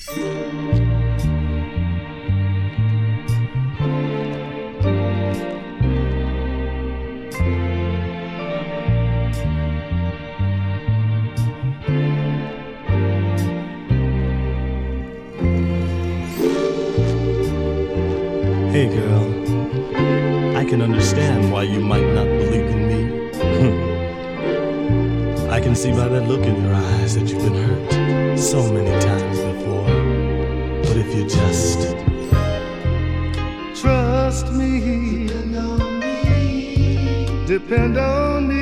Hey girl, I can understand why you might not believe in me. I can see by that look in your eyes that you've been hurt so many times before. But if you just trust me, depend on me.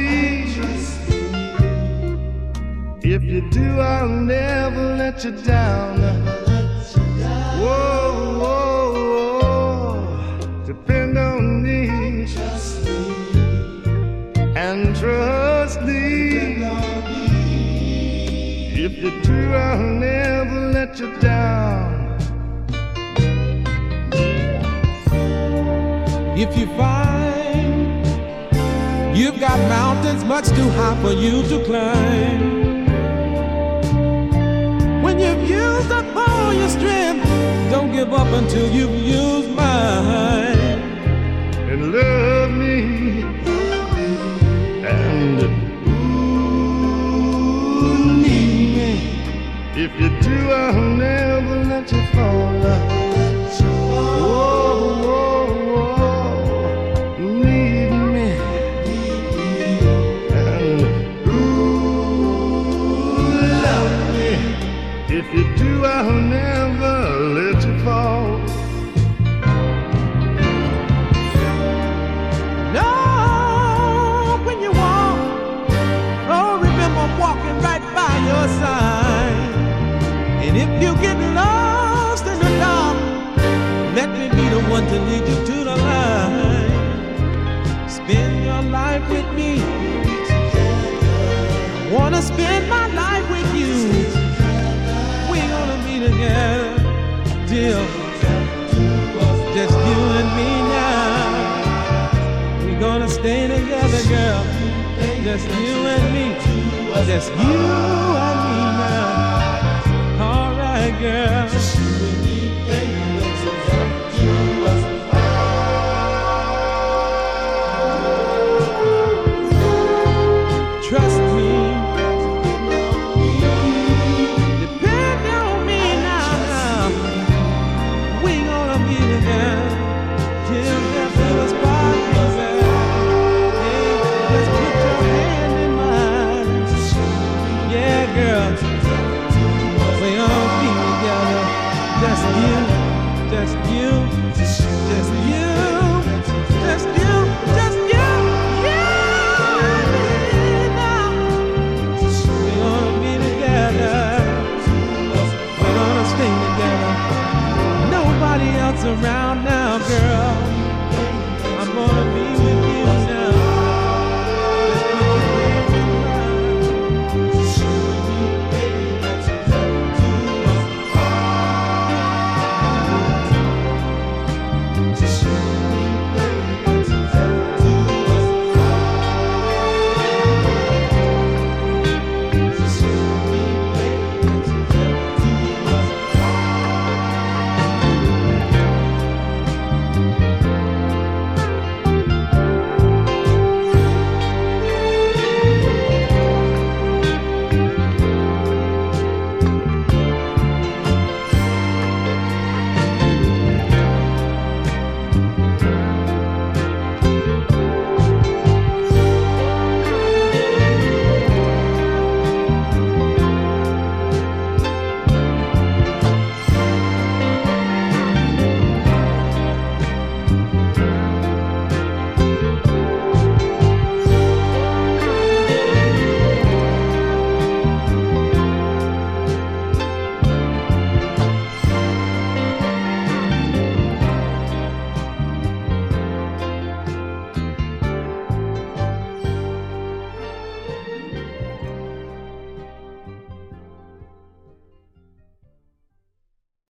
If you do, I'll never let you down. Whoa, whoa, whoa. Depend on me. And trust me. If you do, I'll never let you down. If you find you've got mountains much too high for you to climb, when you've used up all your strength, don't give up until you've used mine. And love me. And need me. If you do, I'll never let you fall. Whoa, whoa, whoa. Need me. And love me. If you do, I'll never let you fall. No, when you walk, oh, remember I'm walking right by your side. And if you get lost in the dark, let me be the one to lead you to the light. Spend your life with me. I wanna spend my life with you. We're gonna be together till just you and me now. We're gonna stay together, girl. Just you and me. Just you and me now. All right, girl. Trust me. Depend on me now. We gonna be together till death do us part, baby. Hey, just put your hand in mine. Yeah, girl. We gonna be together. Just you, just you, just you, just you, just you. Around